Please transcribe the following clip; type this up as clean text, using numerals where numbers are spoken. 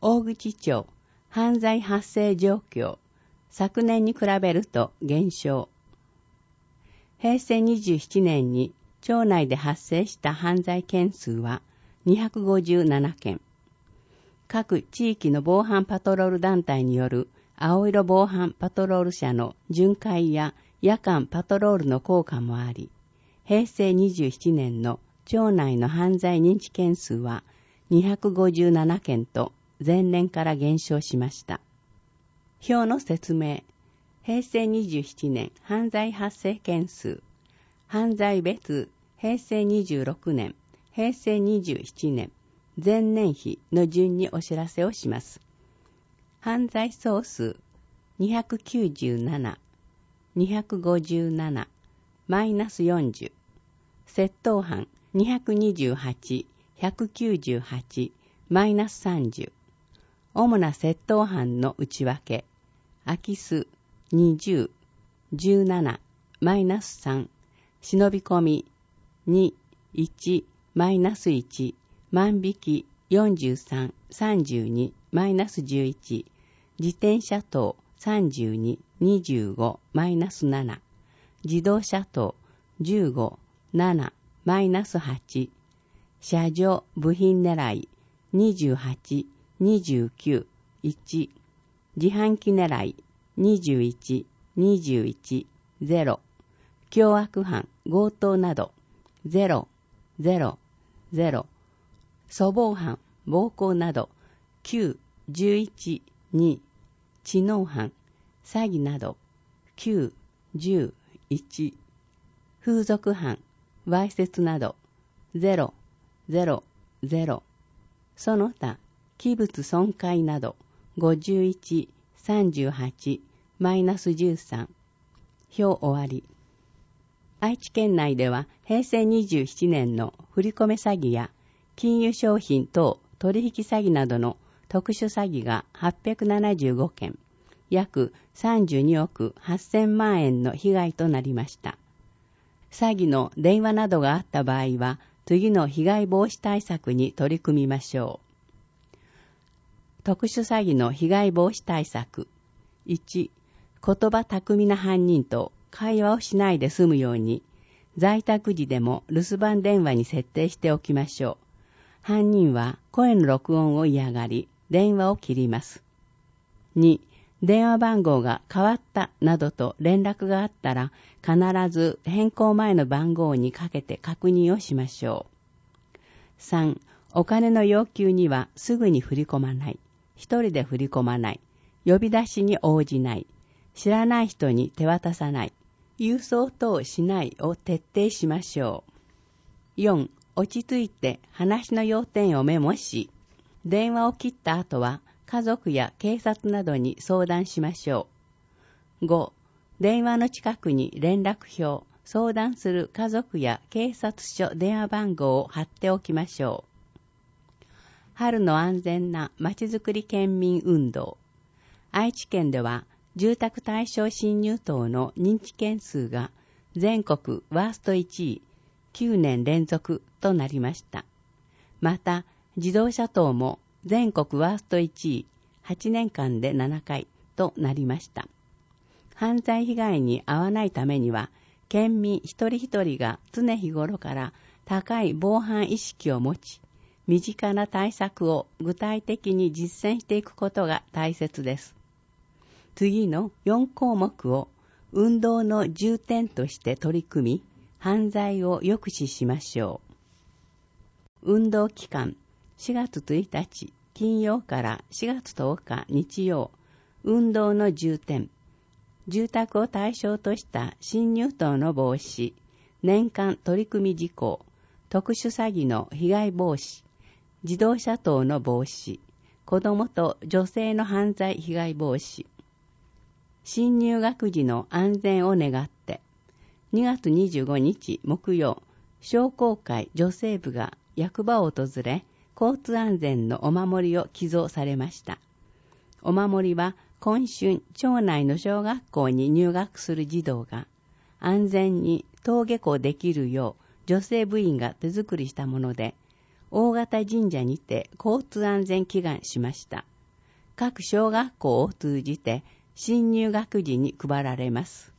大口町犯罪発生状況、昨年に比べると減少。平成27年に町内で発生した犯罪件数は257件。各地域の防犯パトロール団体による青色防犯パトロール車の巡回や夜間パトロールの効果もあり、平成27年の町内の犯罪認知件数は257件と前年から減少しました。表の説明。平成27年犯罪発生件数。犯罪別平成26年、平成27年、前年比の順にお知らせをします。犯罪総数297、257、マイナス40。窃盗犯228、198、マイナス30。主な窃盗犯の内訳。空き巣20、17、マイナス3。忍び込み2、1、マイナス1。万引き43、32、マイナス11。自転車盗32、25、マイナス7。自動車盗15、7、マイナス8。車上部品狙い28、29、1。自販機狙い21、21、0。凶悪犯強盗など0、0、0。粗暴犯暴行など9、11、2。知能犯詐欺など9、10、1。風俗犯わいせつなど0、0、0。その他器物損壊など51、38、マイナス13。表終わり。愛知県内では平成27年の振り込め詐欺や金融商品等取引詐欺などの特殊詐欺が875件、約32億8000万円の被害となりました。詐欺の電話などがあった場合は、次の被害防止対策に取り組みましょう。特殊詐欺の被害防止対策。1、言葉巧みな犯人と会話をしないで済むように、在宅時でも留守番電話に設定しておきましょう。犯人は声の録音を嫌がり、電話を切ります。2、電話番号が変わったなどと連絡があったら、必ず変更前の番号にかけて確認をしましょう。3、お金の要求にはすぐに振り込まない。一人で振り込まない。呼び出しに応じない。知らない人に手渡さない。郵送等しないを徹底しましょう。4、落ち着いて話の要点をメモし、電話を切った後は家族や警察などに相談しましょう。5、電話の近くに連絡表、相談する家族や警察署電話番号を貼っておきましょう。春の安全なまちづくり県民運動。愛知県では住宅対象侵入等の認知件数が全国ワースト1位、9年連続となりました。また、自動車等も全国ワースト1位、8年間で7回となりました。犯罪被害に遭わないためには、県民一人一人が常日頃から高い防犯意識を持ち、身近な対策を具体的に実践していくことが大切です。次の4項目を運動の重点として取り組み、犯罪を抑止しましょう。運動期間4月1日金曜から4月10日日曜。運動の重点。住宅を対象とした侵入等の防止、年間取り組み事項、特殊詐欺の被害防止、自動車等の防止、子どもと女性の犯罪被害防止。新入学時の安全を願って、2月25日木曜、商工会女性部が役場を訪れ、交通安全のお守りを寄贈されました。お守りは今春、町内の小学校に入学する児童が安全に登下校できるよう女性部員が手作りしたもので、大型神社にて交通安全祈願しました。 各小学校を通じて新入学時に配られます。